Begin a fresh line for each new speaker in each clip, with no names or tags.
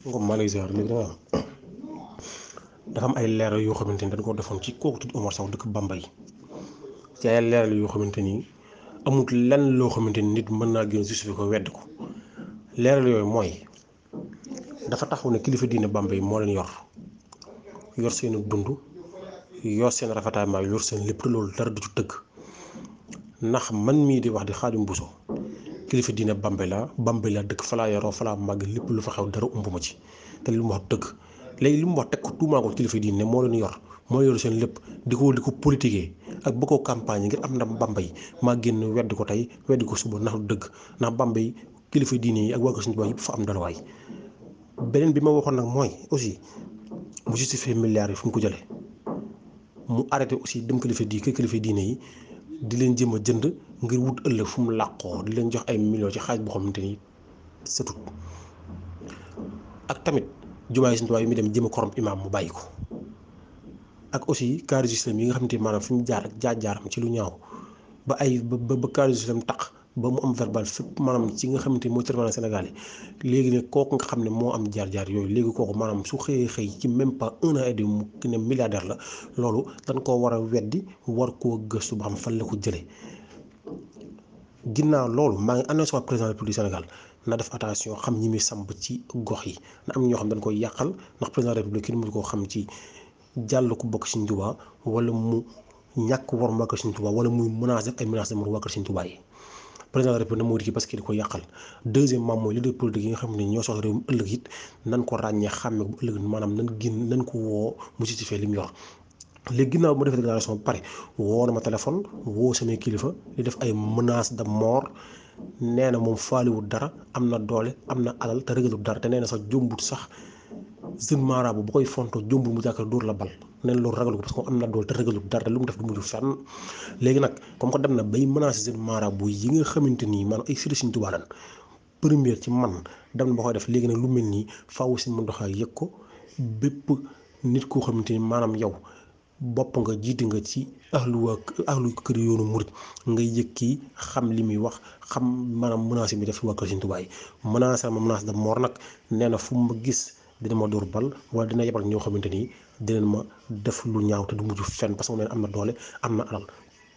Ngom maa lay ziar léegi dafa am ay leeral yoo xamante ni dañ ko defoon ci kooku tudd Omar Sow dëkk Bambey ci ay leeral yoo xamante ni amut lenn loo xamante ni nit mën naa gën justifié ko wedd ko leeral yooyu mooy dafa taxaw ne kilifa diine Bambey moo leen yor seen dund yor seen rafetaay maa yor seen lépp loolu dara du ci dëgg ndax man mii di wax di Xaadim Buso kilifa diine Bambey la dëkk fa laa yaroo fa laa màgg lépp lu fa xew dara umbuma ci te li mu wax dëgg léegi li mu wax teg ko tuumaa ko kilifa diine ne moo leen moo yor seen lépp di ko politiquer ak bëgg ko campagne ngir am ndam Bambey maa génn weddi ko tey weddi ko suba ndax du dëgg ndax Bambey kilifa diine yi ak waa Kër Sëñ Tuubaa yëpp fa am dalwaay beneen bi ma waxoon nag mooy aussi mu justifier milliards yi fu mu ko jëlee mu arrêté aussi dem kilifa diine yi di leen jëm a jënd ngir wut ëllëg fu mu làqoo di leen jox ay millions ci xaalis boo xamante ni setut ak tamit jumaay Sëñ Tuubaa yi muy dem jëm a korom imaam mu bàyyi ko ak aussi cas registre yi nga xamante ni maanaam fi mu jaar ak jaar-jaaram ci lu ñaaw ba cas registre taq ba mu am verbal fépp maanaam ci nga xamante ni mooy tribunal Sénégal yi léegi ne kooku nga xam ne moo am jaar-jaar yooyu léegi kooku maanaam su xëy ci même pas 1 an et demi mu ne milliardaire la loolu dañ koo war a weddi war koo gëstu ba xam fan la ko jëlee ginnaaw loolu maa ngi annoncé waa président de la République du Sénégal na def attention xam ñi muy samp ci gox yi na am ñoo xam dañ koy yàqal ndax président de la République kenn mënu koo xam ci jàll ku bokk Sëñ Tuubaa wala mu ñàkk war waa Kër Sëñ Tuubaa wala muy menace def ay menaces de mort waa Kër Sëñ Tuubaa yi président de la République na moo di parce que di ko yàqal deuxièmement mooy leader politique yi nga xam ne ñoo soxla réew mi ëllëg it nan ko ràññee xàmme bu ëllëg maanaam nan ko woo mu justifié li mu yor léegi ginnaaw bu ma defee déclaration ba pare woo na ma téléphone woo samay kilifa di def ay menaces de mort nee na moom faaliwul dara am na doole am na alal te rëgalul dara te nee na sax jombut sax jeune marabout bu koy fonto jombul mu jàkkar dóor la bal nee na loolu ragalu ko parce que am na doole te rëgalul dara te lu mu def du mujj fenn léegi nag comme que dem na bay menacer jeune marabout yi nga xamante nii maanaam ay sëriñ Sëñ Tuubaa lan première ci man dem na ba koy def léegi nag lu mel nii faaw Sëñ Muntaxaa yëg ko bépp nit koo xamante ni maanaam yow bopp nga jiite nga ci ahlu kër yoonu murit ngay yëg kii xam li muy wax xam maanaam menace mi def waa Kër Sëñ Tuubaa yi menace de mort nag nee na fu ma gis dina ma dóor bal wala dina yebal ñoo xamante ni dinañ ma def lu ñaaw te du mujj fenn parce que nee na am na doole am na alal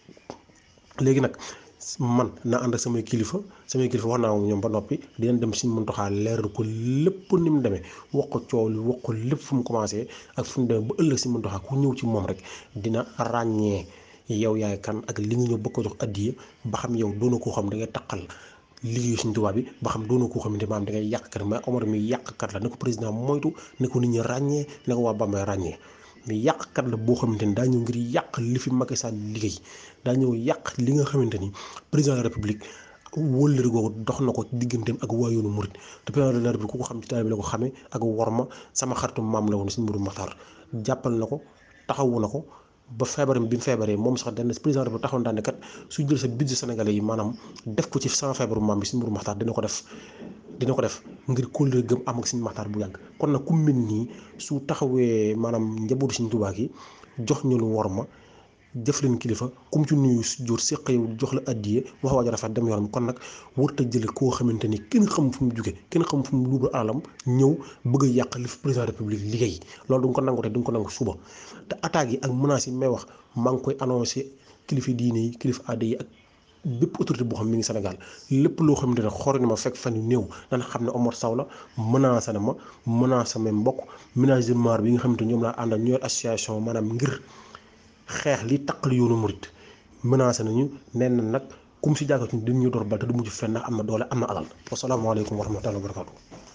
léegi nag man naa ànd ak samay kilifa wax naa ñoom ba noppi dinañ dem Sëñ Muntaxaa leeral ko lépp ni mu demee wax ko coow li wax ko lépp fu mu commencé ak fu mu demee ba ëllëg Sëñ Muntaxaa ku ñëw ci moom rek dina ràññee yow yaay kan ak li nga ñëw bëgg ko jox addiya ba xam yow doona koo xam da ngay taqal liggéeyu Sëñ Tuubaa bi ba xam doona koo xamante maanaam da ngay yàqkat mais Omar mi yàqkat la ne ko président moytu ne ko nit ñi ràññee ne ko waa Bambey ràññee mais yàqkat la boo xamante ni daa ñëw ngir yàq li fi Macky Sall liggéey daa ñëw yàq li nga xamante ni président de la République wóllëre googu dox na ko digganteem ak waa yoonu murit te président de la République ku ko xam ci taalibe bi la ko xamee ak worma sama xaritu maam la woon Sëñ Mourou Makhtar jàppal na ko taxawu na ko ba feebaram bi mu feebaree moom sax dana président de la République taxawoon daal ne kat su jël sa budget sénégalais yi maanaam def ko ci sama feebaru maam bi Sëñ Mourou Makhtar dina ko def ngir kóllëre gëm am ak Sëñ Makhtar bu yàgg kon nag ku mel nii su taxawee maanaam njabootu Sëñ Tuubaa gi jox ñu lu worma jëf leen kilifa kum ci nuyu jur séq yow jox la addiye wax waaj rafet dem yoonam kon nag warut a jële koo xamante ni kenn xam fu mu jóge kenn xam fu mu luubal alalam ñëw bëgg a yàq li fi président de la République liggéey loolu du nga ko nangu te du nga ko nangu suba te attaques yi ak menaces yi may wax maa ngi koy annoncé kilifa diine yi kilifa aada yi ak bépp autorité boo xam mi ngi Sénégal lépp loo xamante ne xool na ma fekk fan yu néew dana xam ne Omar Sow la menacé na ma menacé samay mbokk ménagement bi nga xamante ñoom laa àndal ñooy association maanaam ngir xeex li taqal yoonu murit menacé nañu nee na nag kum si jàkkatuñ dañuy door bal te du mujj fenn ndax am na doole am na alal wasalaamaaleykum wa rahmatullaahi wa barakaatu